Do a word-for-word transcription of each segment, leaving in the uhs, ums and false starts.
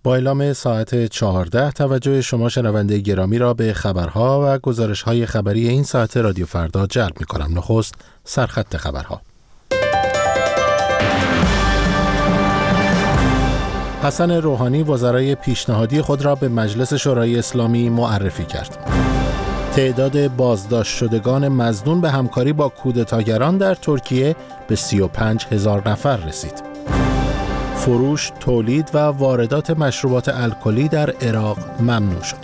با اعلام ساعت چهارده توجه شما شنونده گرامی را به خبرها و گزارش‌های خبری این ساعت رادیو فردا جلب می‌کنم. نخست سرخط خبرها. حسن روحانی وزرای پیشنهادی خود را به مجلس شورای اسلامی معرفی کرد. تعداد بازداشت شدگان مظنون به همکاری با کودتاگران در ترکیه به سی و پنج هزار نفر رسید. فروش، تولید و واردات مشروبات الکلی در عراق ممنوع شد.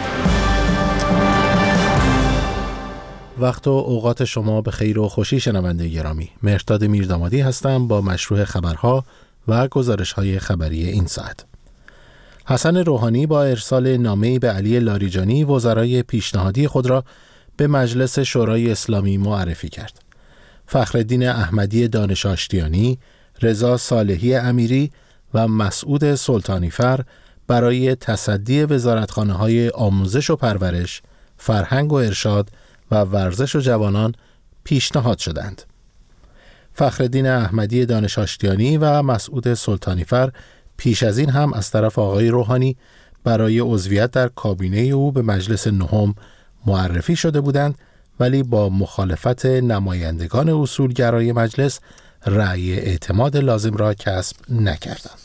وقت و اوقات شما به خیر و خوشی شنونده گرامی. مهرداد میردامادی هستم با مشروع خبرها و گزارش‌های خبری این ساعت. حسن روحانی با ارسال نامه‌ای به علی لاریجانی وزرای پیشنهادی خود را به مجلس شورای اسلامی معرفی کرد. فخرالدین احمدی دانش آشتیانی، رضا صالحی امیری و مسعود سلطانیفر برای تصدی وزارتخانه‌های آموزش و پرورش، فرهنگ و ارشاد و ورزش و جوانان پیشنهاد شدند. فخرالدین احمدی دانش آشتیانی و مسعود سلطانیفر پیش از این هم از طرف آقای روحانی برای عضویت در کابینه او به مجلس نهم معرفی شده بودند، ولی با مخالفت نمایندگان اصولگرای مجلس رأی اعتماد لازم را کسب نکردند.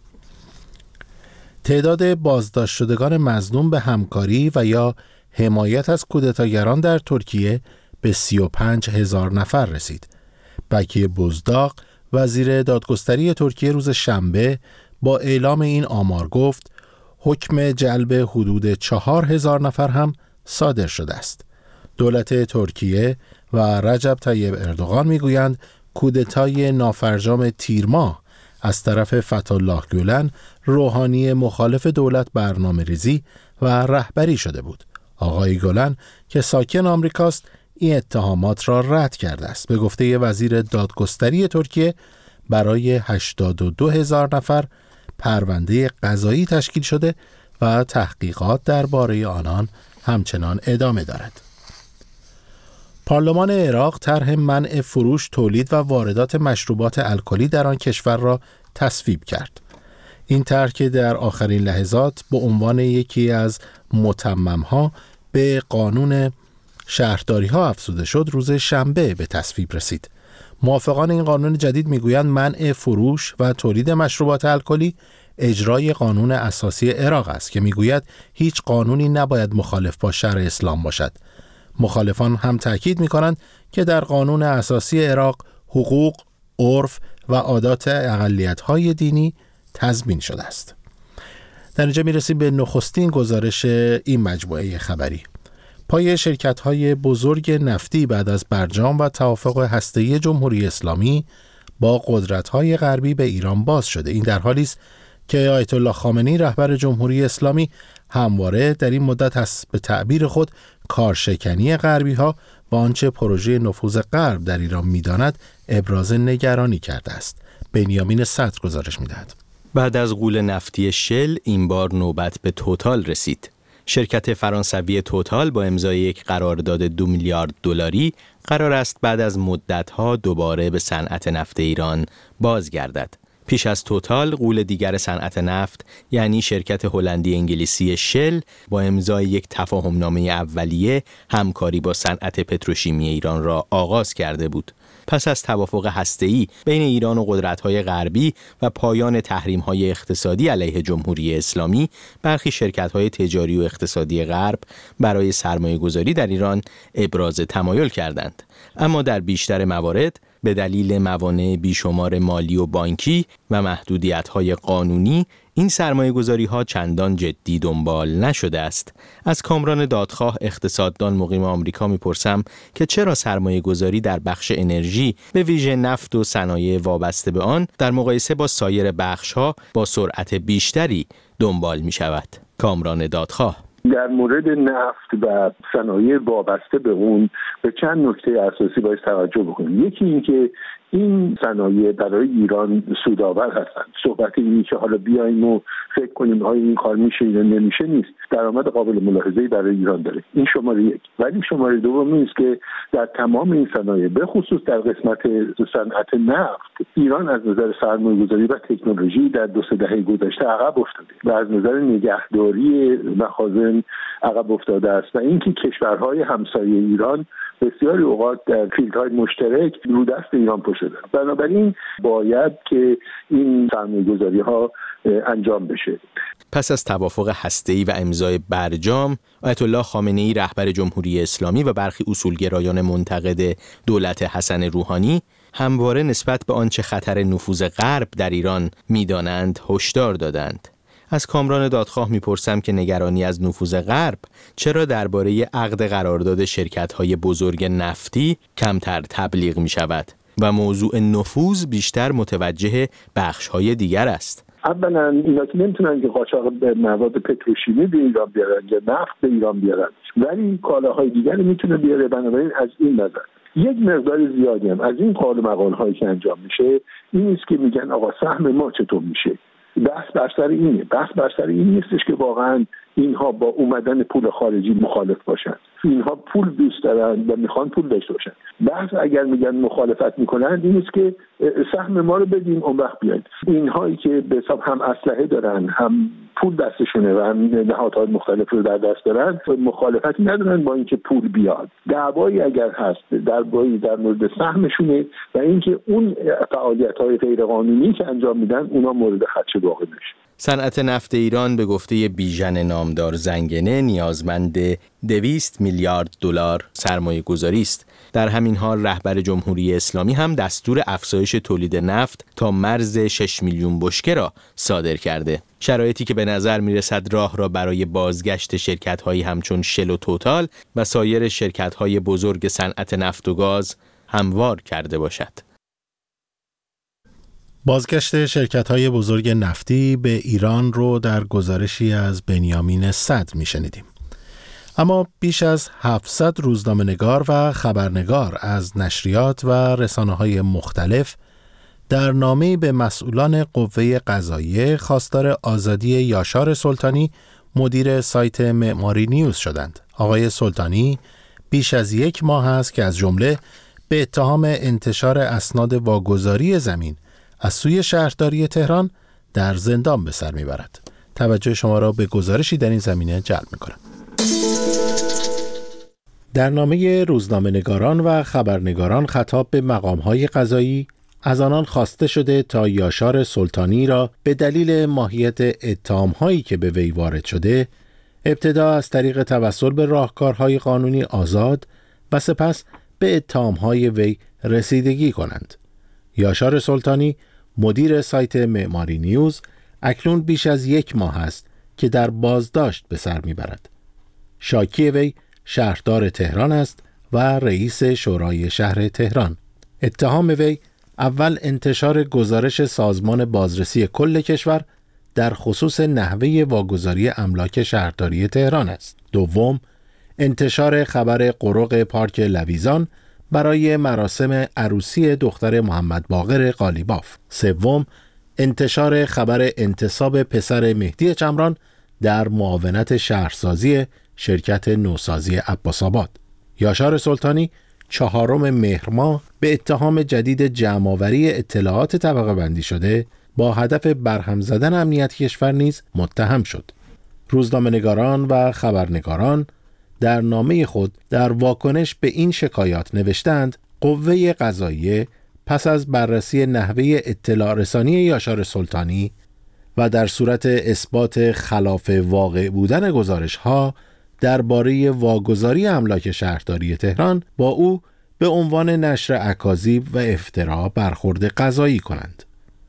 تعداد بازداشت شدگان مظنون به همکاری و یا حمایت از کودتاگران در ترکیه به سی و پنج هزار نفر رسید. بکی بزداق وزیر دادگستری ترکیه روز شنبه با اعلام این آمار گفت حکم جلب حدود چهار هزار نفر هم صادر شده است. دولت ترکیه و رجب طیب اردوغان میگویند کودتای نافرجام تیر ماه از طرف فتح‌الله گولن روحانی مخالف دولت برنامه ریزی و رهبری شده بود. آقای گولن که ساکن آمریکاست این اتهامات را رد کرده است. به گفته وزیر دادگستری ترکیه برای هشتاد و دو هزار نفر پرونده قضایی تشکیل شده و تحقیقات درباره آنان همچنان ادامه دارد. پارلمان عراق طرح منع فروش، تولید و واردات مشروبات الکلی در آن کشور را تصویب کرد. این طرح که در آخرین لحظات به عنوان یکی از متمم‌ها به قانون شهرداری‌ها افزوده شد، روز شنبه به تصویب رسید. موافقان این قانون جدید میگویند منع فروش و تولید مشروبات الکلی اجرای قانون اساسی عراق است که میگوید هیچ قانونی نباید مخالف با شرع اسلام باشد. مخالفان هم تأکید می‌کنند که در قانون اساسی عراق حقوق، عرف و عادات اقلیت‌های دینی تضمین شده است. در اینجا می‌رسیم به نخستین گزارش این مجموعه خبری. پای شرکت‌های بزرگ نفتی بعد از برجام و توافق هسته‌ای جمهوری اسلامی با قدرت‌های غربی به ایران باز شده. این در حالی است که آیت الله خامنه‌ای رهبر جمهوری اسلامی همواره در این مدت از به تعبیر خود کارشکنی غربی‌ها و آنچه پروژه نفوذ غرب در ایران می‌داند ابراز نگرانی کرده است. بنیامین صدر گزارش می‌دهد. بعد از غول نفتی شل این بار نوبت به توتال رسید. شرکت فرانسوی توتال با امضای یک قرارداد دو میلیارد دلاری قرار است بعد از مدت‌ها دوباره به صنعت نفت ایران بازگردد. پیش از توتال، غول دیگر صنعت نفت یعنی شرکت هلندی انگلیسی شل با امضای یک تفاهمنامه اولیه همکاری با صنعت پتروشیمی ایران را آغاز کرده بود. پس از توافق هسته‌ای بین ایران و قدرت‌های غربی و پایان تحریم‌های اقتصادی علیه جمهوری اسلامی، برخی شرکت‌های تجاری و اقتصادی غرب برای سرمایه‌گذاری در ایران ابراز تمایل کردند. اما در بیشتر موارد به دلیل موانع بیشمار مالی و بانکی و محدودیت‌های قانونی این سرمایه‌گذاری‌ها چندان جدی دنبال نشده است. از کامران دادخواه اقتصاددان مقیم آمریکا می‌پرسم که چرا سرمایه‌گذاری در بخش انرژی به ویژه نفت و صنایع وابسته به آن در مقایسه با سایر بخش‌ها با سرعت بیشتری دنبال می‌شود. کامران دادخواه: در مورد نفت و صنایع وابسته به اون به چند نکته اساسی باید توجه بکنیم. یکی این که این صنایع برای ایران سودآور هستند. صحبت اینی که حالا بیایم و فکر کنیم آیا این کار میشه یا نمیشه نیست، درآمد قابل ملاحظه‌ای برای ایران داره. این شماره یک. ولی شماره دوم این است که در تمام این صنایع به خصوص در قسمت صنعت نفت ایران از نظر سرمایه‌گذاری و تکنولوژی در دو سه دهه گذشته عقب افتاده و از نظر نگهداری مخازن عقب افتاده است و اینکه کشورهای همسایه ایران بسیاری اوقات در فیلدهای مشترک رو دست ایران پا شدن. بنابراین باید که این سرمایه‌گذاری‌ها انجام بشه. پس از توافق هسته‌ای و امضای برجام، آیت الله خامنه‌ای رهبر جمهوری اسلامی و برخی اصولگرایان منتقد دولت حسن روحانی همواره نسبت به آنچه خطر نفوذ غرب در ایران می‌دانند هشدار دادند. از کامران دادخواه میپرسم که نگرانی از نفوذ غرب چرا درباره عقد قرارداد شرکت‌های بزرگ نفتی کمتر تبلیغ می‌شود و موضوع نفوذ بیشتر متوجه بخش‌های دیگر است؟ اولا اینا که نمیتونن که قاچاق به مواد پتروشیمی به ایران بیارن یا نفت به ایران بیارن، ولی کالاهای دیگری میتونه بیاره. بنابراین از این نظر یک مقدار زیادی هم از این قال و مقال‌هایی که انجام میشه این است که میگن آقا سهم ما چطور میشه. بحث بر سر اینه. بحث بر سر این نیستش که واقعا اینها با اومدن پول خارجی مخالف باشن. اینها پول دوست دارن و میخوان پول داشته باشن. بحث اگر میگن مخالفت میکنن این است که سهم ما رو بدیم اون وقت بیاید. اینهایی که به حساب هم اسلحه دارن هم پول دستشونه و هم نهادهای مختلف رو در دست دارن مخالفتی ندارن با اینکه پول بیاد. دعوایی اگر هست درباره در مورد سهمشونه و اینکه اون فعالیت‌های غیرقانونی که انجام میدن اونا مورد خدشه واقع نشه. صنعت نفت ایران به گفته بیژن نامدار زنگنه نیازمند دویست میلیارد دلار سرمایه گذاری است. در همین حال رهبر جمهوری اسلامی هم دستور افزایش تولید نفت تا مرز شش میلیون بشکه را صادر کرده. شرایطی که به نظر می رسد راه را برای بازگشت شرکت‌هایی همچون شل و توتال و سایر شرکت‌های بزرگ صنعت نفت و گاز هموار کرده باشد. بازگشت شرکت‌های بزرگ نفتی به ایران رو در گزارشی از بنیامین صدر می‌شنیدیم. اما بیش از هفتصد روزنامه‌نگار و خبرنگار از نشریات و رسانه‌های مختلف در نامه‌ای به مسئولان قوه قضاییه خواستار آزادی یاشار سلطانی مدیر سایت معماری نیوز شدند. آقای سلطانی بیش از یک ماه است که از جمله به اتهام انتشار اسناد واگذاری زمین از سوی شهرداری تهران در زندان به سر میبرد. توجه شما را به گزارشی در این زمینه جلب میکنم. در نامه روزنامه‌نگاران و خبرنگاران خطاب به مقام‌های قضایی از آنان خواسته شده تا یاشار سلطانی را به دلیل ماهیت اتهام‌هایی که به وی وارد شده ابتدا از طریق توسل به راهکارهای قانونی آزاد و سپس به اتهام‌های وی رسیدگی کنند. یاشار سلطانی مدیر سایت معماری نیوز اکنون بیش از یک ماه است که در بازداشت به سر میبرد. شاکی وی شهردار تهران است و رئیس شورای شهر تهران. اتهام وی اول انتشار گزارش سازمان بازرسی کل کشور در خصوص نحوه واگذاری املاک شهرداری تهران است. دوم انتشار خبر قرق پارک لویزان برای مراسم عروسی دختر محمد باقر قالیباف. سوم انتشار خبر انتصاب پسر مهدی چمران در معاونت شهرسازی شرکت نوسازی عباس‌آباد. یاشار سلطانی چهارم مهر ماه به اتهام جدید جمع‌آوری اطلاعات طبقه بندی شده با هدف برهم زدن امنیت کشور نیز متهم شد. روزنامه‌نگاران و خبرنگاران در نامه خود در واکنش به این شکایات نوشتند قوه قضاییه پس از بررسی نحوه اطلاع رسانی یاشار سلطانی و در صورت اثبات خلاف واقع بودن گزارش‌ها درباره واگذاری املاک شهرداری تهران با او به عنوان نشر اکاذیب و افترا برخورد قضایی کنند.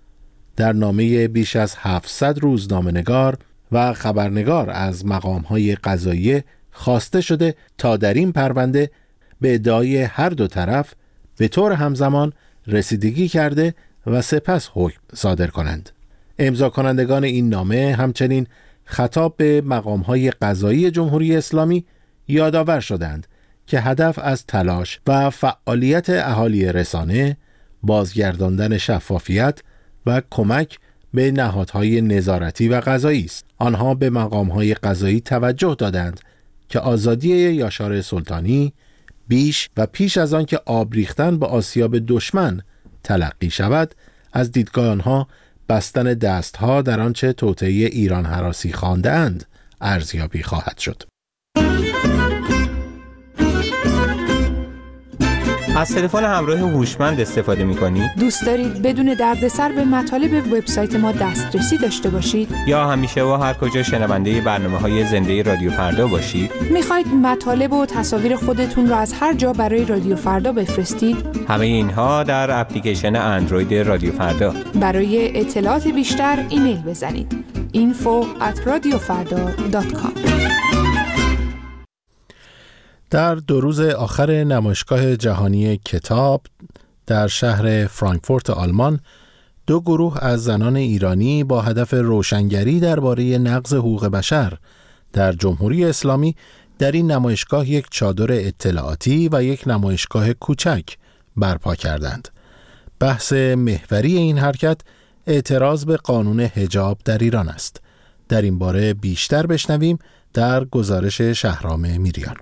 در نامه بیش از هفتصد روزنامه‌نگار و خبرنگار از مقام‌های قضاییه خواسته شده تا در این پرونده به ادعای هر دو طرف به طور همزمان رسیدگی کرده و سپس حکم صادر کنند. امضا کنندگان این نامه همچنین خطاب به مقام‌های قضایی جمهوری اسلامی یادآور شدند که هدف از تلاش و فعالیت اهالی رسانه بازگرداندن شفافیت و کمک به نهادهای نظارتی و قضایی است. آنها به مقامهای قضایی توجه دادند که آزادی یاشار سلطانی بیش و پیش از آن که آب ریختن به آسیاب دشمن تلقی شود، از دیدگاه آنها بستن دستها در آنچه توطئه ایران هراسی خواندند ارزیابی خواهد شد. از تلفن همراه هوشمند استفاده می‌کنید؟ دوست دارید بدون دردسر به مطالب وبسایت ما دسترسی داشته باشید؟ یا همیشه و هر کجا شنونده برنامه‌های زنده رادیو فردا باشید؟ می‌خواید مطالب و تصاویر خودتون رو از هر جا برای رادیو فردا بفرستید؟ همه اینها در اپلیکیشن اندروید رادیو فردا. برای اطلاعات بیشتر ایمیل بزنید info at radiofarda dot com. در دو روز آخر نمایشگاه جهانی کتاب در شهر فرانکفورت آلمان، دو گروه از زنان ایرانی با هدف روشنگری درباره نقض حقوق بشر در جمهوری اسلامی در این نمایشگاه یک چادر اطلاعاتی و یک نمایشگاه کوچک برپا کردند. بحث محوری این حرکت اعتراض به قانون حجاب در ایران است. در این باره بیشتر بشنویم در گزارش شهرام میریان.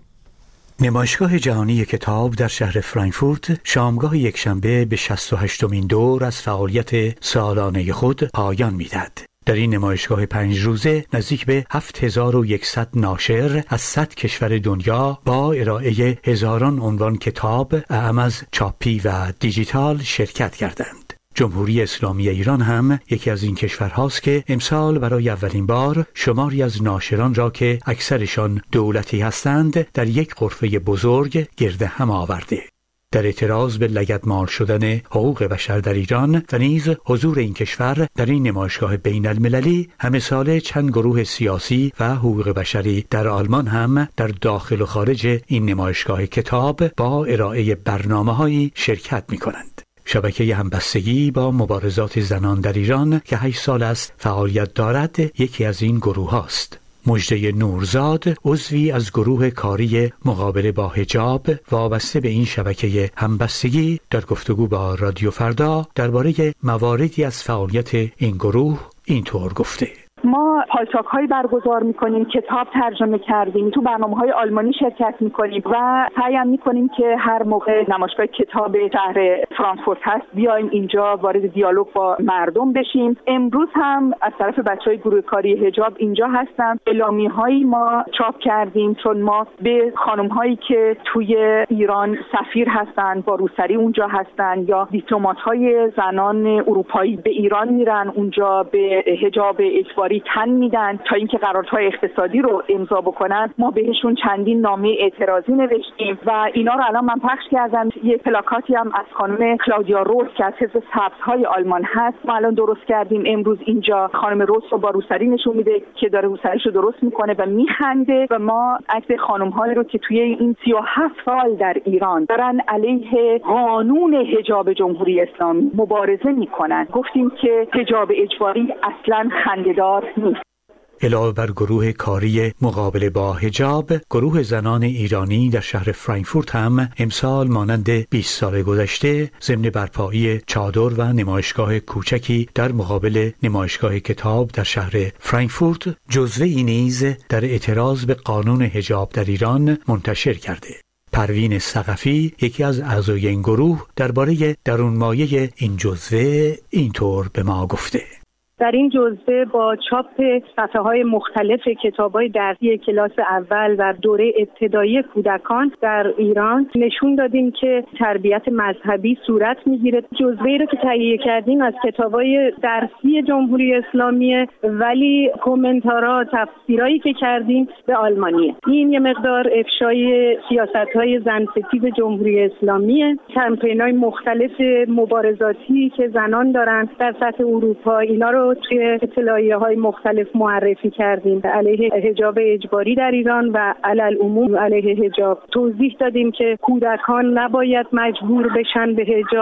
نمایشگاه جهانی کتاب در شهر فرانکفورت شامگاه یکشنبه به شصت و هشتمین دور از فعالیت سالانه خود پایان می‌دهد. در این نمایشگاه پنج روزه نزدیک به هفت هزار و صد ناشر از صد کشور دنیا با ارائه هزاران عنوان کتاب اعم از چاپی و دیجیتال شرکت کردند. جمهوری اسلامی ایران هم یکی از این کشورهاست که امسال برای اولین بار شماری از ناشران را که اکثرشان دولتی هستند در یک غرفه بزرگ گرد هم آورده. در اعتراض به لگدمال شدن حقوق بشر در ایران و نیز حضور این کشور در این نمایشگاه بین المللی، همه ساله چند گروه سیاسی و حقوق بشری در آلمان هم در داخل و خارج این نمایشگاه کتاب با ارائه برنامه‌هایی شرکت می‌کنند. شبکه همبستگی با مبارزات زنان در ایران که هشت سال است فعالیت دارد یکی از این گروه هاست. مژده نورزاد عضوی از گروه کاری مقابله با حجاب وابسته به این شبکه همبستگی در گفتگو با رادیو فردا درباره مواردی از فعالیت این گروه اینطور گفته: ما پالتاک‌هایی برگزار می‌کنیم، کتاب ترجمه کردیم، تو برنامه‌های آلمانی شرکت می‌کنیم و سعی می‌کنیم که هر موقع نمایشگاه کتاب شهر فرانکفورت هست بیایم اینجا وارد دیالوگ با مردم بشیم. امروز هم از طرف بچه‌های گروه کاری حجاب اینجا هستن. اعلامیه‌هایی ما چاپ کردیم چون ما به خانم‌هایی که توی ایران سفیر هستن، با روسری اونجا هستن یا دیپلمات‌های زنان اروپایی به ایران میرن، اونجا به حجاب اجباری تن میدن تا اینکه قراردادهای اقتصادی رو امضا بکنن. ما بهشون چندین نامه اعتراضی نوشتیم و اینا رو الان من پخش کردم. یه پلاکاتی هم از خانم کلاودیا روس که از حزب سبزهای آلمان هست ما الان درست کردیم. امروز اینجا خانم روس رو با روسری نشون میده که داره روسریش رو درست میکنه و میخنده و ما عکس خانم‌هایی رو که توی این سی و هفت سال در ایران دارن علیه قانون حجاب جمهوری اسلامی مبارزه میکنن گفتیم که حجاب اجباری اصلاً خنده‌دار نیست. علاوه بر گروه کاری مقابله با حجاب، گروه زنان ایرانی در شهر فرانکفورت هم امسال مانند بیست سال گذشته ضمن برپایی چادر و نمایشگاه کوچکی در مقابل نمایشگاه کتاب در شهر فرانکفورت جزوه‌ای نیز در اعتراض به قانون حجاب در ایران منتشر کرده. پروین ثقفی یکی از اعضای این گروه درباره درونمایه این جزوه اینطور به ما گفته: در این جزوه با چاپ صفحه‌های مختلف کتاب‌های درسی کلاس اول و دوره ابتدایی کودکان در ایران نشون دادیم که تربیت مذهبی صورت می‌گیره. جزوه‌ای رو که تهیه کردیم از کتاب‌های درسی جمهوری اسلامی، ولی کامنتارها، تفسیرایی که کردیم به آلمانیه. این یه مقدار افشای سیاست‌های زن ستیز جمهوری اسلامیه. کمپین‌های مختلف مبارزاتی که زنان دارن در سطح اروپا، اینا رو توی اطلاعیه‌های مختلف معرفی کردیم. علیه حجاب اجباری در ایران و علالعموم علیه حجاب توضیح دادیم که کودکان نباید مجبور بشن به حجاب.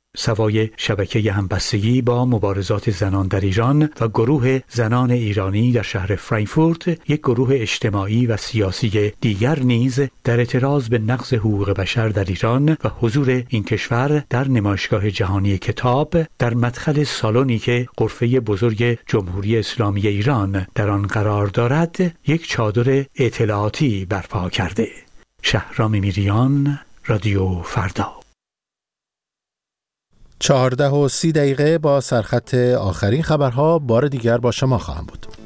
سوای شبکه همبستگی با مبارزات زنان در ایران و گروه زنان ایرانی در شهر فرانکفورت، یک گروه اجتماعی و سیاسی دیگر نیز در اعتراض به نقض حقوق بشر در ایران و حضور این کشور در نمایشگاه جهانی کتاب در مدخل سالنی که غرفه بزرگ جمهوری اسلامی ایران در آن قرار دارد، یک چادر اطلاعاتی برپا کرده. شهرام میریان، رادیو فردا. چهارده و سی دقیقه با سرخط آخرین خبرها بار دیگر با شما خواهم بود.